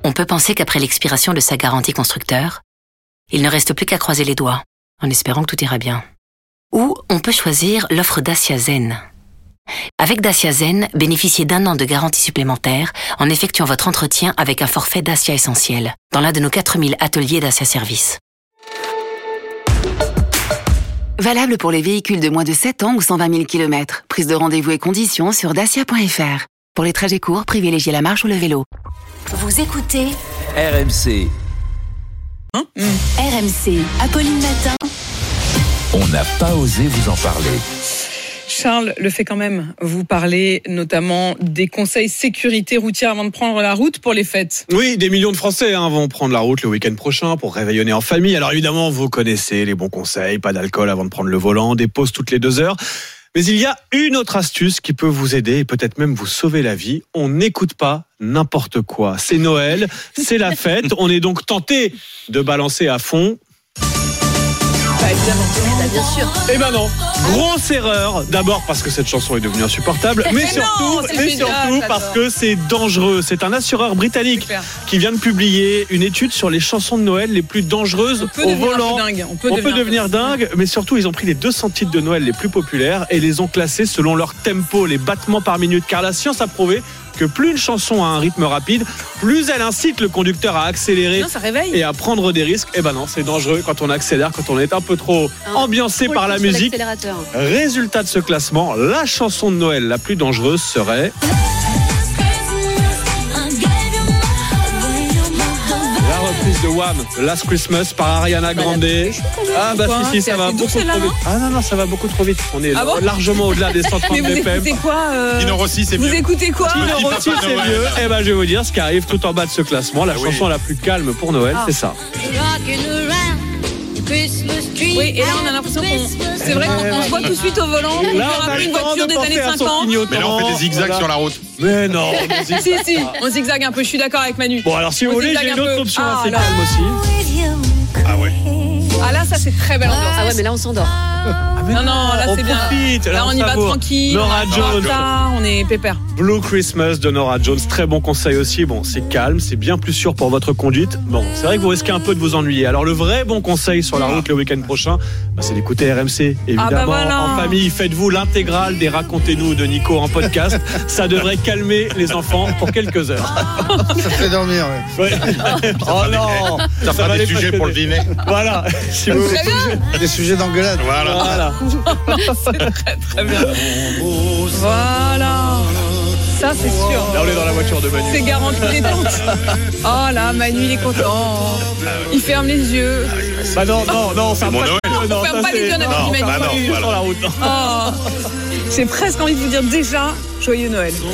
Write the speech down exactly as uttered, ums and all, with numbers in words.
On peut penser qu'après l'expiration de sa garantie constructeur, il ne reste plus qu'à croiser les doigts, en espérant que tout ira bien. Ou on peut choisir l'offre Dacia Zen. Avec Dacia Zen, bénéficiez d'un an de garantie supplémentaire en effectuant votre entretien avec un forfait Dacia Essentiel dans l'un de nos quatre mille ateliers Dacia Service. Valable pour les véhicules de moins de sept ans ou cent vingt mille kilomètres. Prise de rendez-vous et conditions sur dacia point f r. Pour les trajets courts, privilégiez la marche ou le vélo. Vous écoutez R M C. Hein mmh. R M C, Apolline Matin. On n'a pas osé vous en parler. Charles le fait quand même. Vous parlez notamment des conseils sécurité routière avant de prendre la route pour les fêtes. Oui, des millions de Français hein, vont prendre la route le week-end prochain pour réveillonner en famille. Alors évidemment, vous connaissez les bons conseils. Pas d'alcool avant de prendre le volant, des pauses toutes les deux heures. Mais il y a une autre astuce qui peut vous aider et peut-être même vous sauver la vie. On n'écoute pas n'importe quoi. C'est Noël, c'est la fête. On est donc tenté de balancer à fond. Bah évidemment, bah, bien sûr. Eh ben non, grosse erreur. D'abord parce que cette chanson est devenue insupportable, mais, mais surtout, non, mais génial, surtout parce que c'est dangereux. C'est un assureur britannique Super. qui vient de publier une étude sur les chansons de Noël les plus dangereuses au volant. Dingue. On peut On devenir, peut devenir dingue, mais surtout ils ont pris les deux cents titres de Noël les plus populaires et les ont classés selon leur tempo, les battements par minute. Car la science a prouvé que plus une chanson a un rythme rapide, plus elle incite le conducteur à accélérer non, ça réveille. et à prendre des risques. Et ben non, c'est dangereux quand on accélère, quand on est un peu trop ah, ambiancé par la musique. Résultat de ce classement, la chanson de Noël la plus dangereuse serait... de Wham, Last Christmas par Ariana Grande. Ah bah si si, ça va beaucoup trop vite. Ah non non, ça va beaucoup trop vite. On est ah bon largement au-delà des cent trente B P M. Mais vous écoutez quoi euh... Tino Rossi, c'est mieux. Vous écoutez quoi Tino Rossi, c'est mieux. Eh ben je vais vous dire ce qui arrive tout en bas de ce classement, la ah, chanson oui. la plus calme pour Noël, ah. c'est ça. Oui, et là on a l'impression qu'on... C'est vrai qu'on se voit tout de suite au volant, on là, peut rappeler une voiture des années cinquante. Mais là on fait des zigzags voilà. sur la route. Mais non. Si, si, on zigzague un peu, je suis d'accord avec Manu. Bon alors si on vous voulez, j'ai une autre option ah, assez là. calme aussi. Ah ouais. Ah là, ça c'est très belle ambiance. Ah ouais, mais là on s'endort. Ah, non, non, là on c'est bien. Profite, là, là on, on y va tranquille. Nora on Jones. Ça, on est pépère. Blue Christmas de Nora Jones, très bon conseil aussi. Bon, c'est calme, c'est bien plus sûr pour votre conduite. Bon, c'est vrai que vous risquez un peu de vous ennuyer. Alors le vrai bon conseil sur la route le week-end prochain, bah, c'est d'écouter R M C. Évidemment, ah bah voilà. en famille, faites-vous l'intégrale des Racontez-nous de Nico en podcast. Ça devrait calmer les enfants pour quelques heures. Ça fait dormir, ouais. ouais. Oh non, ça, ça fera des sujets pour le dîner. Voilà. Si vous... Des sujets d'engueulade. Voilà. voilà. C'est très très bien. Voilà. Ça c'est sûr. Là on est dans la voiture de Manu. C'est garanti détente. Oh là, Manu il est content. Il ferme les yeux. Bah non, non, non, on ferme pas, non, on ferme pas les yeux, on a non, Manu. Bah non, sur la route. Oh. J'ai presque envie de vous dire déjà joyeux Noël.